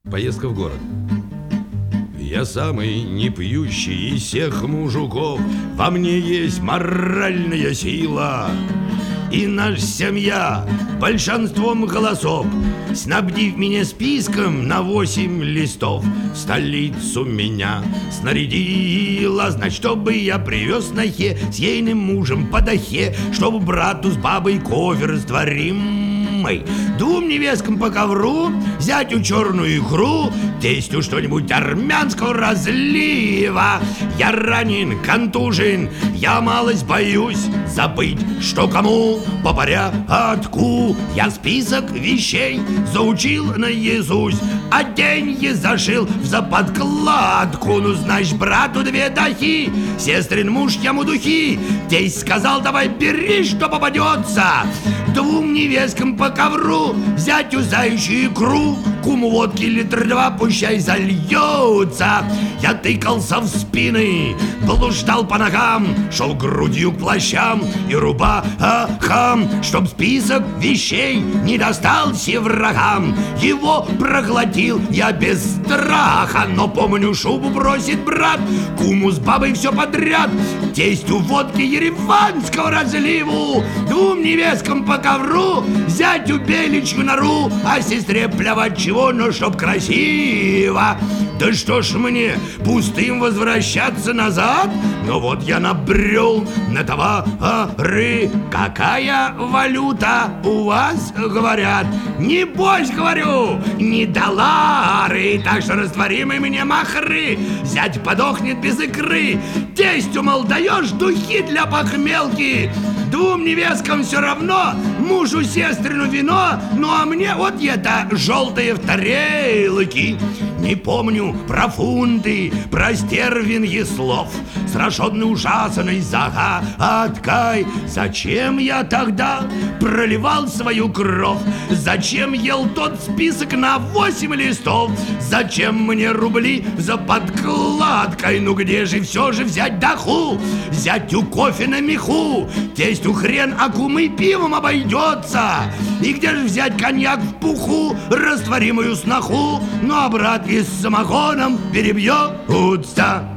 Поездка в город. Я самый непьющий из всех мужиков, во мне есть моральная сила. И наша семья большинством голосов, снабдив меня списком на 8 листов, в столицу меня снарядила, значит, чтобы я привез на хе с ейным мужем по дахе, чтобы брату с бабой кофе растворимый, двум невесткам по ковру, зятю черную икру, тестю что-нибудь армянского разлива. Я ранен, контужен, я малость боюсь забыть, что кому по порядку. Я список вещей заучил наизусть, а деньги зашил в заподкладку. Ну, значит, брату 2 дахи, сестрин муж ему духи. Тесть сказал, давай бери, что попадется. 2 невесткам по ковру, зятю заячью икру, куму водки 2 литра, пущай зальется. Я тыкался в спины, блуждал по ногам, шел грудью к плащам и рубахам, чтоб список вещей не достался врагам. Его проглотил я без страха, но помню, шубу бросит брат, куму с бабой все подряд, тестю водки ереванского разливу, 2 невесткам по ковру, зятю беличью нору, а сестре плевать чего, но чтоб красиво. Да что ж мне пустым возвращаться назад? Но вот я набрел на товары. Какая валюта у вас, говорят? Небось, говорю, не доллары, так что растворимы мне махры. Зять подохнет без икры. Тестю, мол, даешь духи для похмелки. 2 невесткам все равно, мужу сестрину вино, ну а мне вот это желтые в тарелки. Не помню про фунты, про стервеньи слов, сраженный ужасной загадкой. Зачем я тогда проливал свою кровь? Зачем ел тот список на 8 листов? Зачем мне рубли за подкладкой? Ну где же все же взять даху? Зятю кофе на меху, тестю хрен, а кумы пивом обойдется. И где же взять коньяк в пуху, растворимую сноху? Ну а брат и с самогоном перебьется.